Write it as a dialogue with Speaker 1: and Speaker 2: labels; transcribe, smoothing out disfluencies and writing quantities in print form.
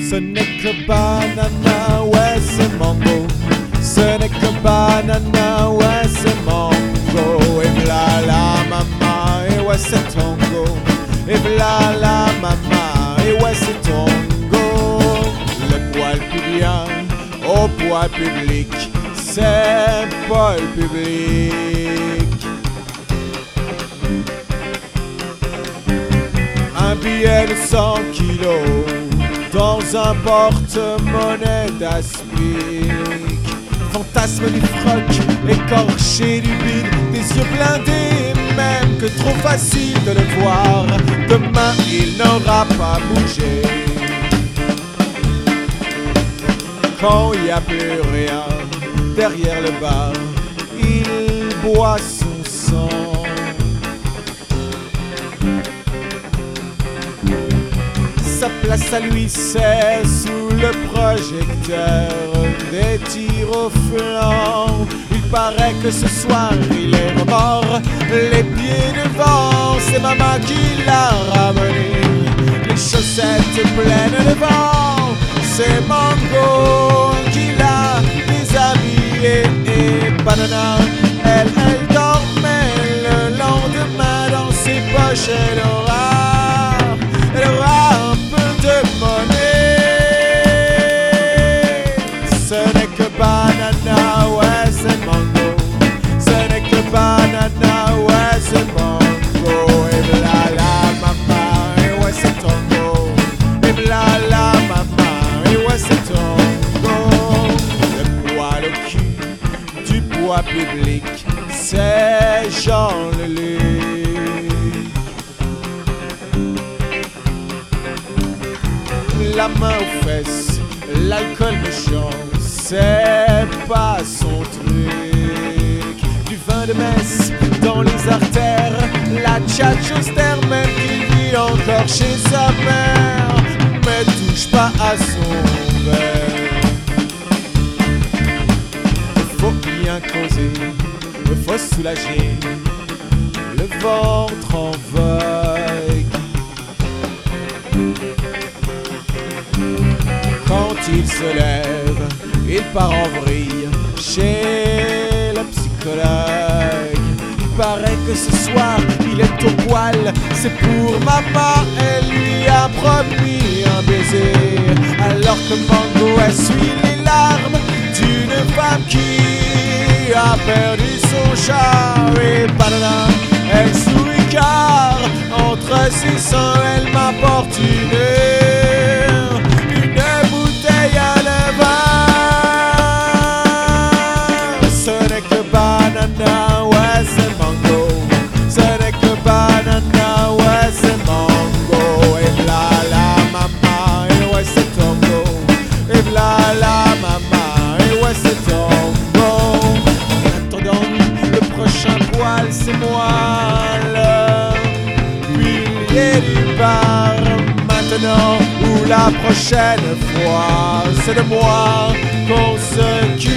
Speaker 1: Ce n'est que banana, ouais c'est mango. Ce n'est que banana, ouais c'est mango. Et v'là la mama, et ouais c'est tango. Et v'là la mama, et ouais c'est tango. Le poil pubien au poil public, c'est poil public. Un billet de 100 kilos dans un porte-monnaie d'aspic. Fantasme du froc, écorché du bide, des yeux blindés, même que trop facile de le voir. Demain il n'aura pas bougé. Quand il n'y a plus rien derrière le bar, il boit son sang. Sa place à lui c'est sous le projecteur, des tirs au flanc. Il paraît que ce soir il est mort, les pieds devant, c'est maman qui l'a ramené. Les chaussettes pleines de vent, c'est Mango qui l'a déshabillé. Et banana, elle dormait le lendemain dans ses poches, elle aura un peu de monnaie. Ce n'est que banana, ouais c'est mango. Ce n'est que banana, ouais c'est mango. Et v'là la mama, et ouais c'est tango. Et v'là la mama, et ouais c'est tango. Le poil au cul du poids public, c'est Jean-Leluc. La main aux fesses, l'alcool méchant, c'est pas son truc. Du vin de messe dans les artères, la tchatche austère, même qu'il vit encore chez sa mère, mais touche pas à son verre. Faut bien causer, faut soulager le ventre en vogue. Quand il se lève, il part en vrille chez le psychologue. Il paraît que ce soir, il est au poil, c'est pour maman, elle lui a promis un baiser. Alors que Mango essuie les larmes d'une femme qui a perdu son chat. Et banana, elle sourit car entre ses seins, elle m'apporte une bouteille à la vin. Ce n'est que banana, ouais c'est mango. Ce n'est que banana, ouais c'est mango. Et v'là la mama, et ouais c'est tango. Et v'là la mama, et ouais c'est tango. En attendant, le prochain poil c'est moi, le pilier du bar. Maintenant ou la prochaine fois, c'est de moi qu'on se